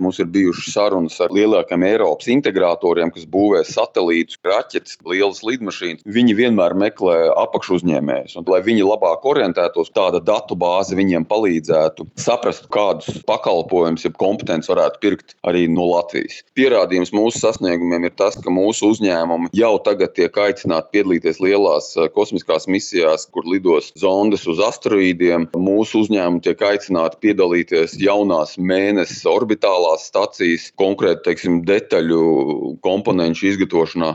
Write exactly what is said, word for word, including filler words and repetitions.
mums ir bijušas sarunas ar lielākiem Eiropas integratoriem, kas būvē satelītus, raķetes, lielas lidmašīnas. Viņi vienmēr meklē apakšuzņēmējus, un lai viņi labāk orientētos, tāda datu bāze viņiem palīdzētu saprast, kādus pakalpojumus, ja kompetences varētu pirkt arī no Latvijas. Pierādījums mūsu sasniegumiem ir tas, ka mūsu uzņēmumi jau tagad tiek aicināti piedalīties lielās kosmiskās misijās, kur lidos zondes uz asteroīdiem. Mūsu uzņēmumi tiek aicināti piedalīties jaunās Mēnesis orbitālās stacijas, konkrēti, teiksim, detaļu komponentu izgatavošanā.